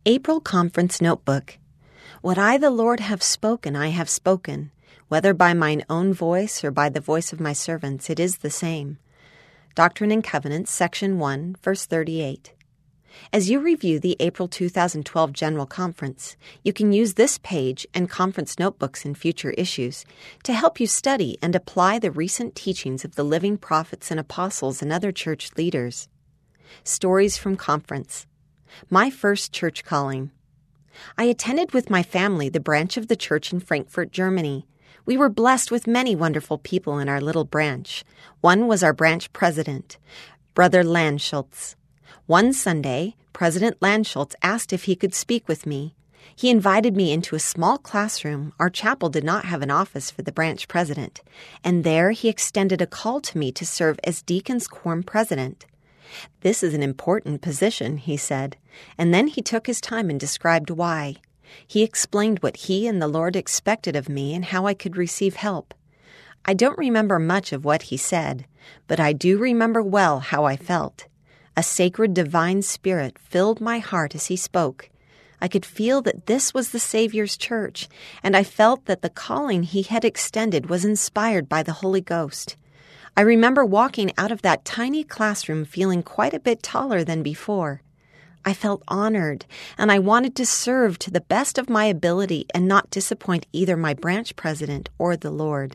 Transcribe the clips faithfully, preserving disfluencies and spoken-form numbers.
April Conference Notebook. What I, the Lord, have spoken, I have spoken. Whether by mine own voice or by the voice of my servants, it is the same. Doctrine and Covenants, Section one, verse thirty-eight. As you review the April two thousand twelve General Conference, you can use this page and conference notebooks in future issues to help you study and apply the recent teachings of the living prophets and apostles and other church leaders. Stories from Conference. My first church calling. I attended with my family the branch of the church in Frankfurt, Germany. We were blessed with many wonderful people in our little branch. One was our branch president, Brother Landschultz. One Sunday, President Landschultz asked if he could speak with me. He invited me into a small classroom. Our chapel did not have an office for the branch president, and there he extended a call to me to serve as Deacons Quorum president. This is an important position, he said, and then he took his time and described why. He explained what he and the Lord expected of me and how I could receive help. I don't remember much of what he said, but I do remember well how I felt. A sacred divine spirit filled my heart as he spoke. I could feel that this was the Savior's church, and I felt that the calling he had extended was inspired by the Holy Ghost. I remember walking out of that tiny classroom feeling quite a bit taller than before. I felt honored, and I wanted to serve to the best of my ability and not disappoint either my branch president or the Lord.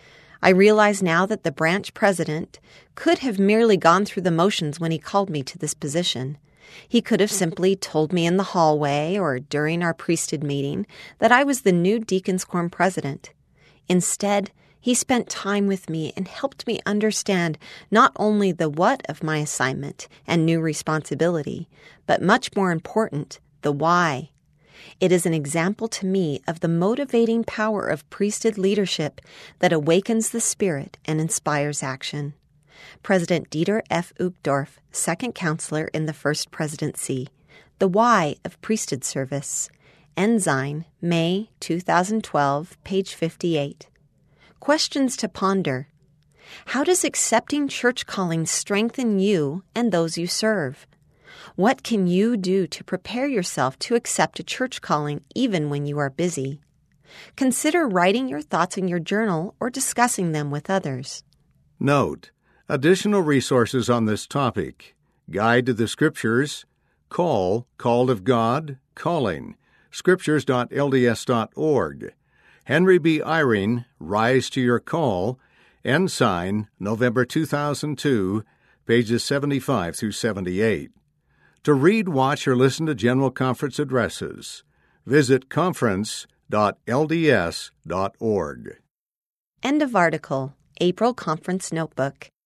I realize now that the branch president could have merely gone through the motions when he called me to this position. He could have simply told me in the hallway or during our priesthood meeting that I was the new Deacons Quorum president. Instead, he spent time with me and helped me understand not only the what of my assignment and new responsibility, but much more important, the why. It is an example to me of the motivating power of priesthood leadership that awakens the spirit and inspires action. President Dieter F. Uchtdorf, second counselor in the First Presidency. The Why of Priesthood Service. Ensign, May two thousand twelve, page fifty-eight. Questions to ponder. How does accepting church calling strengthen you and those you serve? What can you do to prepare yourself to accept a church calling even when you are busy? Consider writing your thoughts in your journal or discussing them with others. Note: additional resources on this topic: Guide to the Scriptures, Call, Called of God, Calling, scriptures dot l d s dot org. Henry B. Eyring, Rise to Your Call, Ensign, November two thousand two, pages seventy-five through seventy-eight. To read, watch, or listen to General Conference addresses, visit conference dot l d s dot org. End of article. April Conference Notebook.